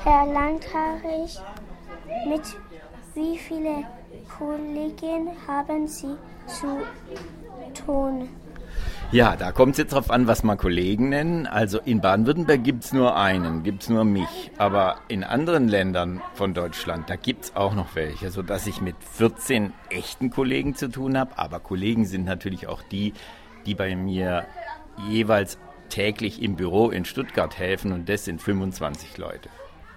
Herr Landharich, mit wie vielen Kollegen haben Sie zu tun? Ja, da kommt es jetzt drauf an, was man Kollegen nennen. Also in Baden-Württemberg gibt es nur einen, gibt es nur mich. Aber in anderen Ländern von Deutschland, da gibt es auch noch welche, sodass ich mit 14 echten Kollegen zu tun habe. Aber Kollegen sind natürlich auch die bei mir jeweils täglich im Büro in Stuttgart helfen. Und das sind 25 Leute.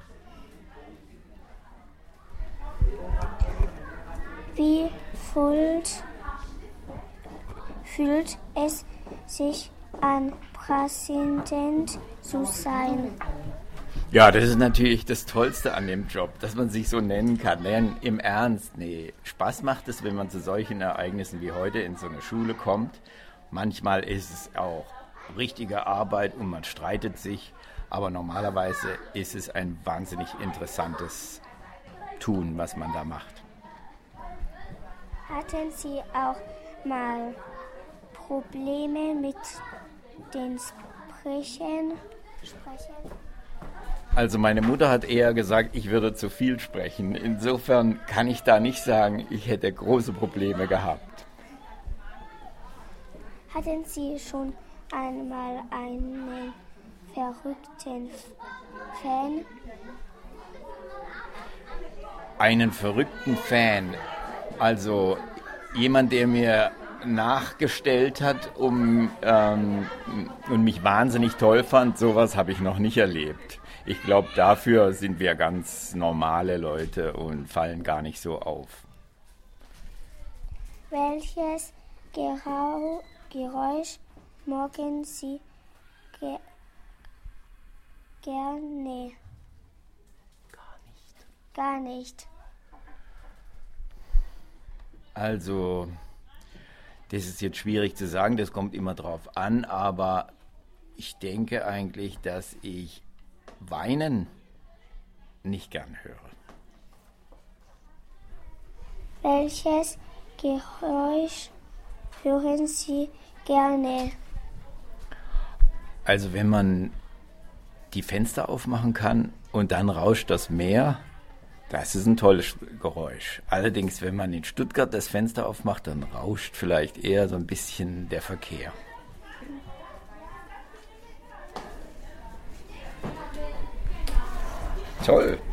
Wie fühlt es sich an, Präsident zu sein? Ja, das ist natürlich das Tollste an dem Job, dass man sich so nennen kann. Im Ernst, nee. Spaß macht es, wenn man zu solchen Ereignissen wie heute in so eine Schule kommt. Manchmal ist es auch richtige Arbeit und man streitet sich. Aber normalerweise ist es ein wahnsinnig interessantes Tun, was man da macht. Hatten Sie auch mal Probleme mit den Sprechen? Also meine Mutter hat eher gesagt, ich würde zu viel sprechen. Insofern kann ich da nicht sagen, ich hätte große Probleme gehabt. Hatten Sie schon einmal einen verrückten Fan? Einen verrückten Fan, also jemand, der mir nachgestellt hat und mich wahnsinnig toll fand, sowas habe ich noch nicht erlebt. Ich glaube, dafür sind wir ganz normale Leute und fallen gar nicht so auf. Welches Geräusch mögen Sie gerne? Gar nicht. Also, das ist jetzt schwierig zu sagen, das kommt immer drauf an, aber ich denke eigentlich, dass ich Weinen nicht gern höre. Welches Geräusch hören Sie gerne? Also wenn man die Fenster aufmachen kann und dann rauscht das Meer, das ist ein tolles Geräusch. Allerdings, wenn man in Stuttgart das Fenster aufmacht, dann rauscht vielleicht eher so ein bisschen der Verkehr. Toll.